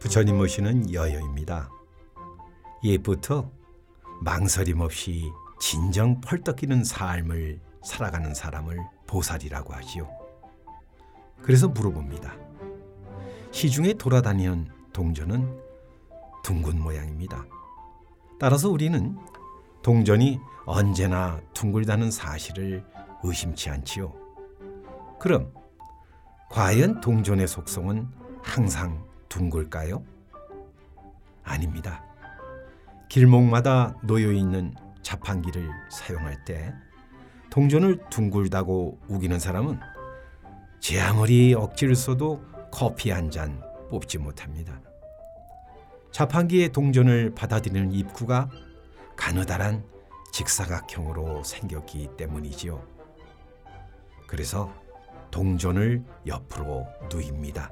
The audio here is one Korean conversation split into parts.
부처님 모시는 여여입니다. 옛부터 망설임 없이 진정 펄떡이는 삶을 살아가는 사람을 보살이라고 하지요. 그래서 물어봅니다. 시중에 돌아다니는 동전은 둥근 모양입니다. 따라서 우리는 동전이 언제나 둥글다는 사실을 의심치 않지요. 그럼 과연 동전의 속성은 항상 둥글까요? 아닙니다. 길목마다 놓여있는 자판기를 사용할 때 동전을 둥글다고 우기는 사람은 제 아무리 억지를 써도 커피 한 잔 뽑지 못합니다. 자판기에 동전을 받아들이는 입구가 가느다란 직사각형으로 생겼기 때문이지요. 그래서 동전을 옆으로 누입니다.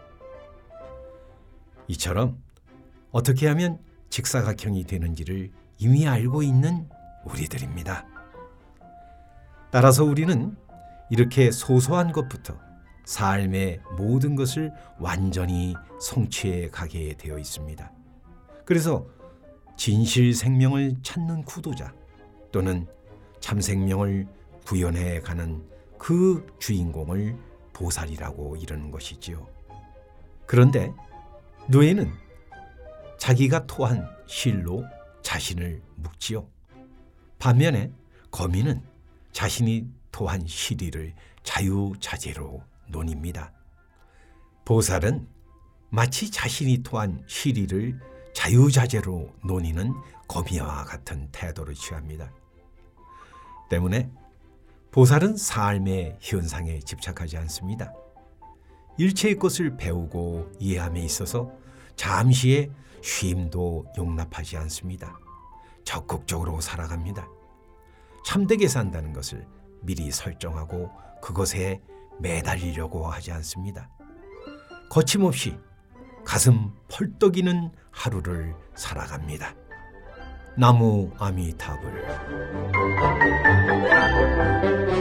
이처럼 어떻게 하면 직사각형이 되는지를 이미 알고 있는 우리들입니다. 따라서 우리는 이렇게 소소한 것부터 삶의 모든 것을 완전히 성취해 가게 되어 있습니다. 그래서 진실 생명을 찾는 구도자 또는 참 생명을 구현해 가는 그 주인공을 보살이라고 이르는 것이지요. 그런데 노예는 자기가 토한 실로 자신을 묶지요. 반면에 거미는 자신이 토한 시리를 자유자재로 논입니다. 보살은 마치 자신이 토한 시리를 자유자재로 논의는 거미와 같은 태도를 취합니다. 때문에 보살은 삶의 현상에 집착하지 않습니다. 일체의 것을 배우고 이해함에 있어서 잠시의 쉼도 용납하지 않습니다. 적극적으로 살아갑니다. 참되게 산다는 것을 미리 설정하고 그것에 매달리려고 하지 않습니다. 거침없이 가슴 펄떡이는 하루를 살아갑니다. 나무 아미타불.